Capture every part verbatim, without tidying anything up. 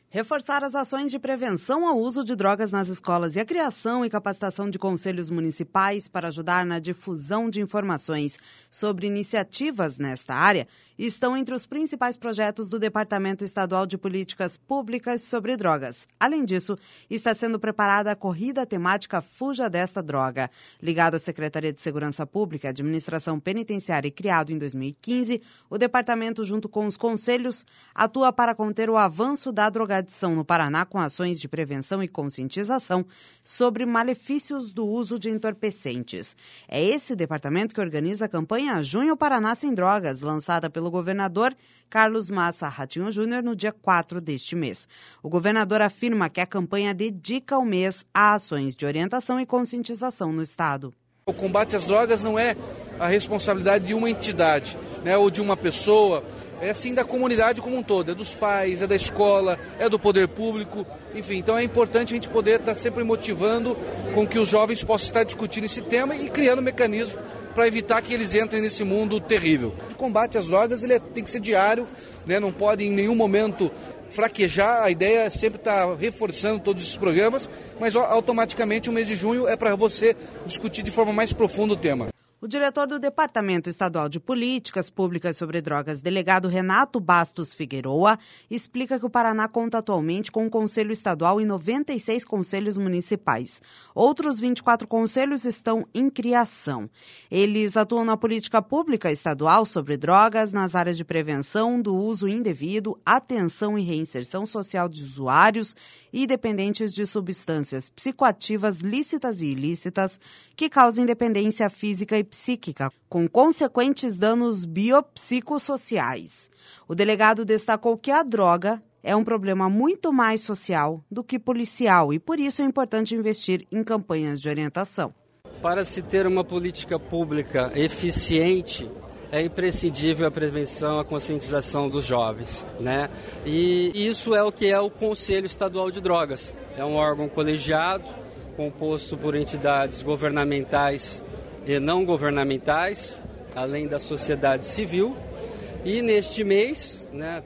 Reforçar as ações de prevenção ao uso de drogas nas escolas e a criação e capacitação de conselhos municipais para ajudar na difusão de informações sobre iniciativas nesta área estão entre os principais projetos do Departamento Estadual de Políticas Públicas sobre Drogas. Além disso, está sendo preparada a corrida temática Fuja desta Droga. Ligado à Secretaria de Segurança Pública e Administração Penitenciária e criado em dois mil e quinze, o departamento, junto com os conselhos, atua para conter o avanço da drogadição no Paraná com ações de prevenção e conscientização sobre malefícios do uso de entorpecentes. É esse departamento que organiza a campanha Junho Paraná Sem Drogas, lançada pelo governador Carlos Massa Ratinho Júnior no dia quatro deste mês. O governador afirma que a campanha dedica o mês a ações de orientação e conscientização no estado. O combate às drogas não é a responsabilidade de uma entidade, né, ou de uma pessoa, é sim da comunidade como um todo, é dos pais, é da escola, é do poder público, enfim, então é importante a gente poder estar sempre motivando com que os jovens possam estar discutindo esse tema e criando mecanismos para evitar que eles entrem nesse mundo terrível. O combate às drogas ele é, tem que ser diário, né, não pode em nenhum momento fraquejar, a ideia é sempre estar reforçando todos esses programas, mas automaticamente o mês de junho é para você discutir de forma mais profunda o tema. O diretor do Departamento Estadual de Políticas Públicas sobre Drogas, delegado Renato Bastos Figueroa, explica que o Paraná conta atualmente com um conselho estadual e noventa e seis conselhos municipais. Outros vinte e quatro conselhos estão em criação. Eles atuam na política pública estadual sobre drogas, nas áreas de prevenção do uso indevido, atenção e reinserção social de usuários e dependentes de substâncias psicoativas lícitas e ilícitas que causem dependência física e psíquica, com consequentes danos biopsicossociais. O delegado destacou que a droga é um problema muito mais social do que policial e, por isso, é importante investir em campanhas de orientação. Para se ter uma política pública eficiente, é imprescindível a prevenção, a conscientização dos jovens, né? E isso é o que é o Conselho Estadual de Drogas. É um órgão colegiado, composto por entidades governamentais e não governamentais, além da sociedade civil. E neste mês, né,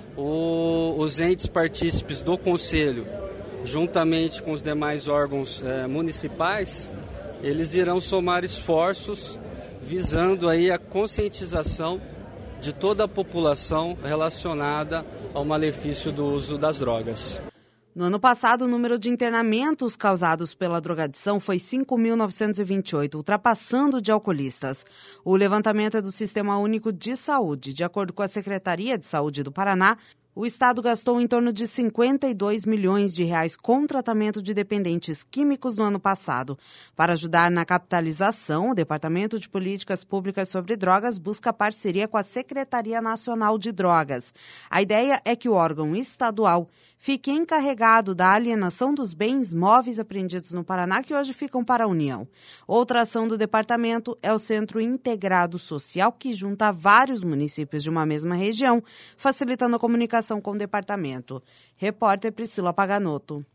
o, os entes partícipes do Conselho, juntamente com os demais órgãos eh, municipais, eles irão somar esforços visando aí a conscientização de toda a população relacionada ao malefício do uso das drogas. No ano passado, o número de internamentos causados pela drogadição foi cinco mil novecentos e vinte e oito, ultrapassando o de alcoolistas. O levantamento é do Sistema Único de Saúde. De acordo com a Secretaria de Saúde do Paraná, o estado gastou em torno de cinquenta e dois milhões de reais com tratamento de dependentes químicos no ano passado. Para ajudar na capitalização, o Departamento de Políticas Públicas sobre Drogas busca parceria com a Secretaria Nacional de Drogas. A ideia é que o órgão estadual fique encarregado da alienação dos bens móveis apreendidos no Paraná, que hoje ficam para a União. Outra ação do departamento é o Centro Integrado Social, que junta vários municípios de uma mesma região, facilitando a comunicação com o departamento. Repórter Priscila Paganotto.